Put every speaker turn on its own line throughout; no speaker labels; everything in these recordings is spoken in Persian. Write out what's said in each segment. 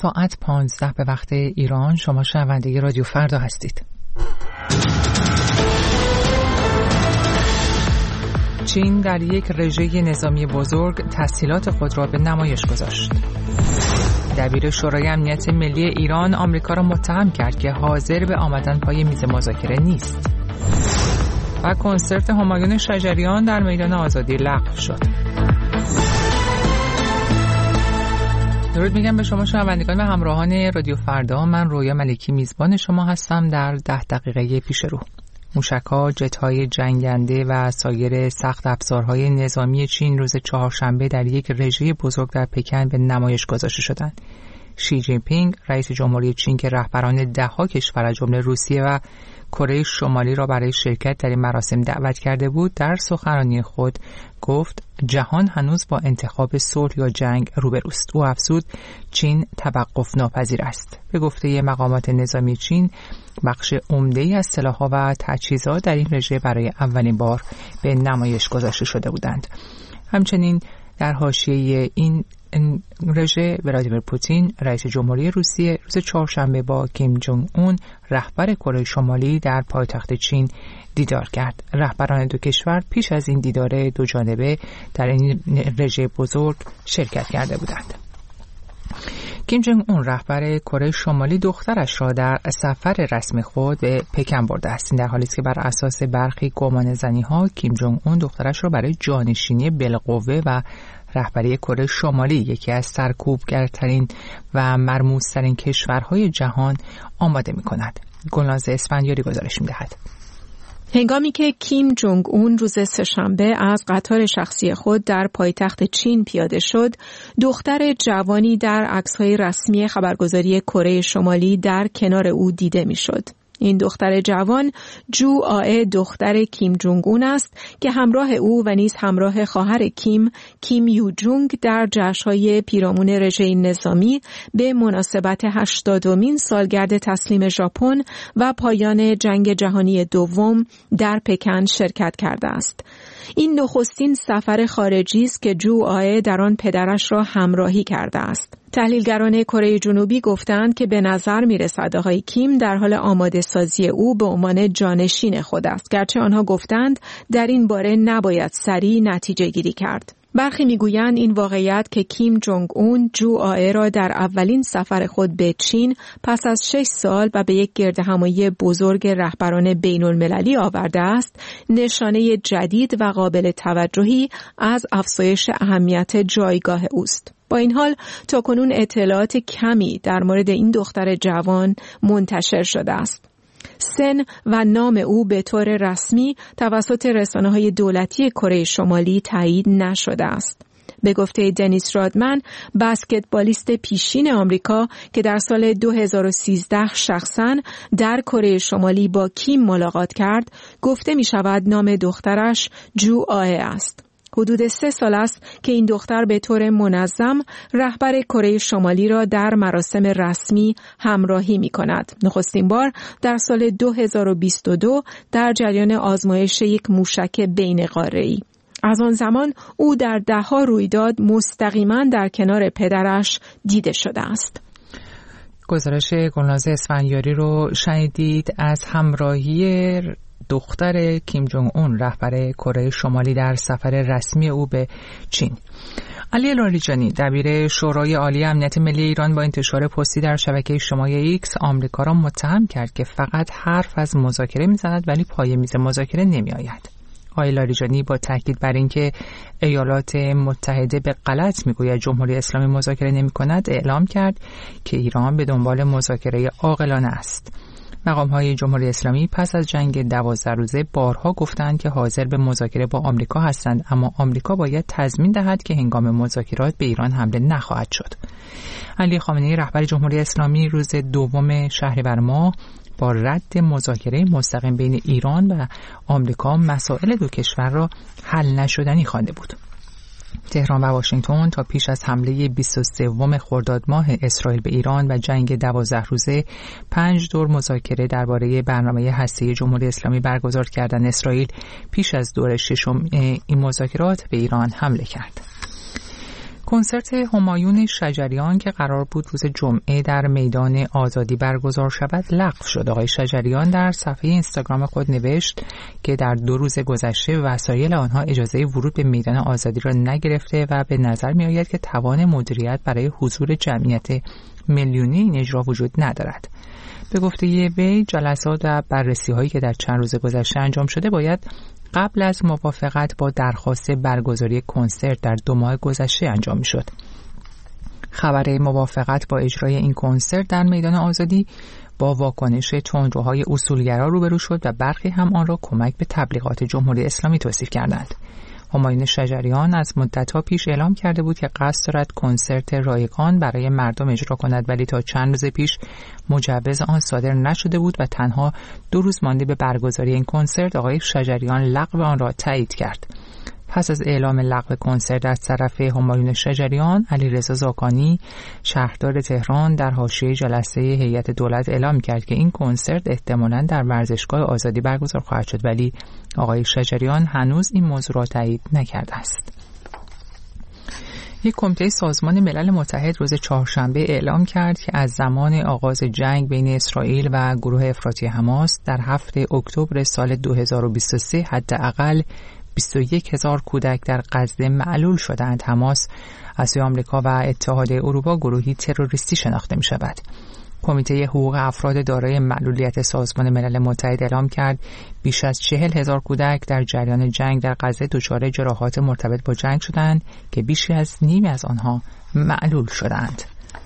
ساعت 15 به وقت ایران. شما شنونده رادیو فردا هستید. چین در یک رژه نظامی بزرگ تسهیلات خود را به نمایش گذاشت. دبیر شورای امنیت ملی ایران آمریکا را متهم کرد که حاضر به آمدن پای میز مذاکره نیست. و کنسرت همایون شجریان در میدان آزادی لغو شد. درود میگم به شما شنوندگان و همراهان رادیو فردا. من رویا ملکی میزبان شما هستم. در 10 دقیقه پیش رو موشک‌ها، جت‌های جنگنده و سایر سخت افزارهای نظامی چین روز چهارشنبه در یک رژه بزرگ در پکن به نمایش گذاشته شدند. شی جین پینگ رئیس جمهوری چین که رهبران 10 کشور از جمله روسیه و کره شمالی را برای شرکت در این مراسم دعوت کرده بود، در سخنرانی خود گفت جهان هنوز با انتخاب صلح یا جنگ روبروست. او افزود چین توقف ناپذیر است. به گفته مقامات نظامی چین، بخش عمده‌ای از سلاح‌ها و تجهیزات در این رژه برای اولین بار به نمایش گذاشته شده بودند. همچنین در حاشیه این رژه ولادیمیر پوتین رئیس جمهوری روسیه روز چهارشنبه با کیم جونگ اون رهبر کره شمالی در پایتخت چین دیدار کرد. رهبران دو کشور پیش از این دیدار دو جانبه در این رژه بزرگ شرکت کرده بودند. کیم جونگ اون رهبر کره شمالی دخترش را در سفر رسمی خود به پکن برده است. این در حالی است که بر اساس برخی گمانه‌زنی‌ها کیم جونگ اون دخترش را برای جانشینی بالقوه و رهبری کره شمالی، یکی از سرکوبگرترین و مرموزترین کشورهای جهان، آماده می‌کند. گلناز اسفندیاری گزارش می‌دهد.
هنگامی که کیم جونگ اون روز سه‌شنبه از قطار شخصی خود در پایتخت چین پیاده شد، دختر جوانی در عکس‌های رسمی خبرگزاری کره شمالی در کنار او دیده می‌شد. این دختر جوان جو آه دختر کیم جونگ اون است که همراه او و نیز همراه خواهر کیم یو جونگ در جشن‌های پیرامون رژه نظامی به مناسبت 80مین سالگرد تسلیم ژاپن و پایان جنگ جهانی دوم در پکن شرکت کرده است. این نخستین سفر خارجی است که جو آه در آن پدرش را همراهی کرده است. تحلیلگران کره جنوبی گفتند که به نظر می‌رسد آقای کیم در حال آماده سازی او به عنوان جانشین خود است، گرچه آنها گفتند در این باره نباید سریع نتیجه گیری کرد. برخی میگویند این واقعیت که کیم جونگ اون جو آه را در اولین سفر خود به چین پس از 6 سال و به یک گردهمایی بزرگ رهبران بین المللی آورده است، نشانه جدید و قابل توجهی از افزایش اهمیت جایگاه اوست. با این حال تاکنون اطلاعات کمی در مورد این دختر جوان منتشر شده است. سن و نام او به طور رسمی توسط رسانه‌های دولتی کره شمالی تایید نشده است. به گفته دنیس رادمن، بسکتبالیست پیشین آمریکا که در سال 2013 شخصاً در کره شمالی با کیم ملاقات کرد، گفته می شود نام دخترش جو آه است. حدود 3 سال است که این دختر به طور منظم رهبر کره شمالی را در مراسم رسمی همراهی می کند. نخستین بار در سال 2022 در جریان آزمایش یک موشک بین قاره‌ای. از آن زمان او در 10 رویداد مستقیما در کنار پدرش دیده شده است.
گزارش گلناز اسفندیاری رو شنیدید از همراهی دختر کیم جونگ اون رهبر کره شمالی در سفر رسمی او به چین. علی لاریجانی دبیر شورای عالی امنیت ملی ایران با انتشار پستی در شبکه اجتماعی ایکس آمریکا را متهم کرد که فقط حرف از مذاکره می‌زند ولی پای میز مذاکره نمی‌آید. آقای لاریجانی با تاکید بر اینکه ایالات متحده به غلط میگوید جمهوری اسلامی مذاکره نمی‌کند، اعلام کرد که ایران به دنبال مذاکره عاقلانه است. مقام‌های جمهوری اسلامی پس از جنگ 12 روزه بارها گفتند که حاضر به مذاکره با آمریکا هستند، اما آمریکا باید تضمین دهد که هنگام مذاکرات به ایران حمله نخواهد شد. علی خامنه‌ای رهبر جمهوری اسلامی روز 2 شهریور ماه با رد مذاکره مستقیم بین ایران و آمریکا مسائل دو کشور را حل نشدنی خوانده بود. تهران و واشنگتن تا پیش از حمله 23 خرداد ماه اسرائیل به ایران و جنگ 12 روزه 5 دور مذاکره درباره برنامه هسته‌ای جمهوری اسلامی برگزار کردند. اسرائیل پیش از دور 6 این مذاکرات به ایران حمله کرد. کنسرت همایون شجریان که قرار بود روز جمعه در میدان آزادی برگزار شود لغو شد. آقای شجریان در صفحه اینستاگرام خود نوشت که در 2 روز گذشته وسایل آنها اجازه ورود به میدان آزادی را نگرفته و به نظر می آید که توان مدیریت برای حضور جمعیت میلیونی این اجرا وجود ندارد. به گفته وی جلسات و بررسی هایی که در چند روز گذشته انجام شده باید قبل از موافقت با درخواست برگزاری کنسرت در 2 ماه گذشته انجام می‌شد. خبر موافقت با اجرای این کنسرت در میدان آزادی با واکنش تندروهای اصولگرا روبرو شد و برخی هم آن را کمک به تبلیغات جمهوری اسلامی توصیف کردند. همایون شجریان از مدت‌ها پیش اعلام کرده بود که قصد دارد کنسرت رایگان برای مردم اجرا کند، ولی تا چند روز پیش مجوز آن صادر نشده بود و تنها 2 روز مانده به برگزاری این کنسرت آقای شجریان لغو آن را تایید کرد. پس از اعلام لغو کنسرت از طرف همایون شجریان، علیرضا زاکانی شهردار تهران در حاشیه جلسه هیئت دولت اعلام کرد که این کنسرت احتمالاً در ورزشگاه آزادی برگزار خواهد شد، ولی آقای شجریان هنوز این موضوع را تایید نکرده است. یک کمیته سازمان ملل متحد روز چهارشنبه اعلام کرد که از زمان آغاز جنگ بین اسرائیل و گروه افراطی حماس در 7 اکتبر سال 2023 حداقل 21,000 کودک در غزه معلول شدند. حماس از سوی آمریکا و اتحاد اروپا گروهی تروریستی شناخته می شود. کمیته حقوق افراد دارای معلولیت سازمان ملل متحد اعلام کرد بیش از 40,000 کودک در جریان جنگ در غزه دچار جراحات مرتبط با جنگ شدند که بیش از نیم از آنها معلول شدند.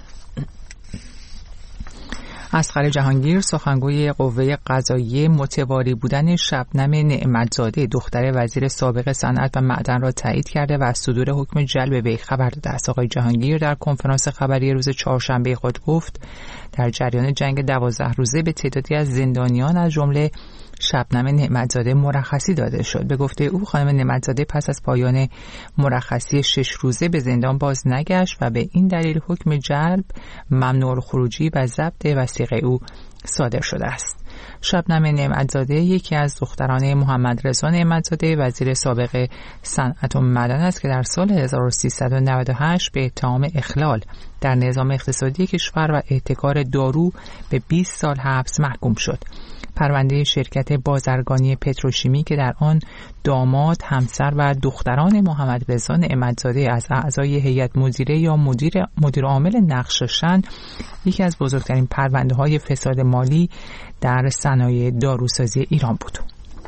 اصغر جهانگیر سخنگوی قوه قضاییه متواری بودن شبنم نعمتزاده دختر وزیر سابق صنعت و معدن را تایید کرده و از صدور حکم جلب وی خبر داده است. آقای جهانگیر در کنفرانس خبری روز چهارشنبه خود گفت در جریان جنگ 12 روزه به تعدادی از زندانیان از جمله شبنم نعمتزاده مرخصی داده شد. به گفته او خانم نعمتزاده پس از پایان مرخصی 6 روزه به زندان باز نگشت و به این دلیل حکم جلب، ممنوع الخروجی و ضبط وثیقه او صادر شده است. شبنم نعمتزاده یکی از دختران محمد رضا نعمتزاده وزیر سابق صنعت و معدن است که در سال 1398 به اتهام اخلال در نظام اقتصادی کشور و احتکار دارو به 20 سال حبس محکوم شد. پرونده شرکت بازرگانی پتروشیمی که در آن داماد، همسر و دختران محمد رضا نعمتزاده از اعضای هیئت مدیره یا مدیر عامل نقششن، یکی از بزرگترین پرونده‌های فساد مالی در صنایع داروسازی ایران بود.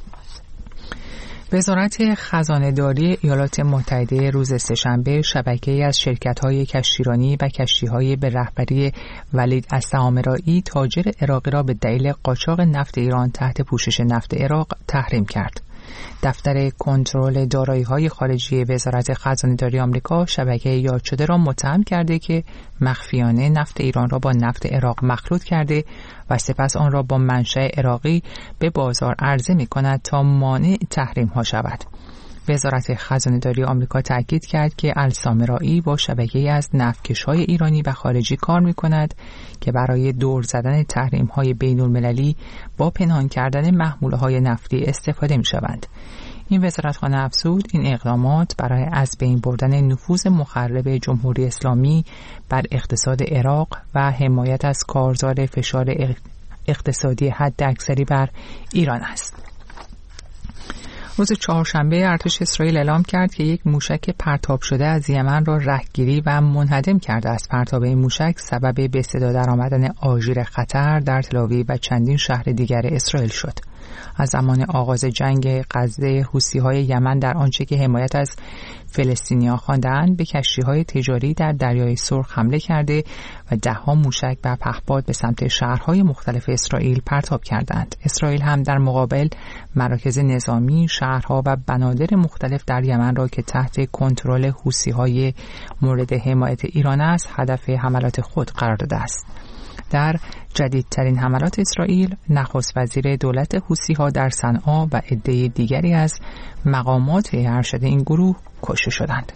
وزارت خزانه‌داری ایالات متحده روز سه‌شنبه شبکه‌ای از شرکت‌های کشتیرانی و کشتی‌های به رهبری ولید السامرایی تاجر عراقی را به دلیل قاچاق نفت ایران تحت پوشش نفت عراق تحریم کرد. دفتر کنترل دارایی‌های خارجی وزارت خزانه‌داری آمریکا شبکه یاد شده را متهم کرده که مخفیانه نفت ایران را با نفت عراق مخلوط کرده و سپس آن را با منشأ عراقی به بازار عرضه می‌کند تا مانع تحریم‌ها شود. وزارت خزانه‌داری آمریکا تاکید کرد که السامرایی با شبکه‌ای از نفتکش‌های ایرانی و خارجی کار می‌کند که برای دور زدن تحریم‌های بین‌المللی با پنهان کردن محموله‌های نفتی استفاده می‌شوند. این وزارتخانه افزود این اقدامات برای از بین بردن نفوذ مخرب جمهوری اسلامی بر اقتصاد عراق و حمایت از کارزار فشار اقتصادی حداکثری بر ایران است. روز چهارشنبه ارتش اسرائیل اعلام کرد که یک موشک پرتاب شده از یمن را رهگیری و منهدم کرده است. پرتاب این موشک سبب به صدا درآمدن آژیر خطر در تل‌آویو و چندین شهر دیگر اسرائیل شد. از زمان آغاز جنگ غزه حوثی‌های یمن در آنچه که حمایت از فلسطینیان خواندند به کشتی‌های تجاری در دریای سرخ حمله کرده و ده‌ها موشک و پهپاد به سمت شهرهای مختلف اسرائیل پرتاب کردند. اسرائیل هم در مقابل مراکز نظامی، شهرها و بنادر مختلف در یمن را که تحت کنترل حوثی‌های مورد حمایت ایران است هدف حملات خود قرار داده است. در جدیدترین حملات اسرائیل نخست وزیر دولت حوثی‌ها در صنعا و عده دیگری از مقامات ارشد این گروه کشته شدند.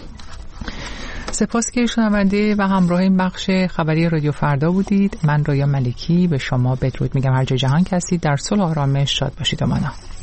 سپاس که شنونده و همراه این بخش خبری رادیو فردا بودید. من رویا ملکی به شما بدرود میگم. هر جای جهان که هستید در صلح و آرامش شاد باشید و مانا.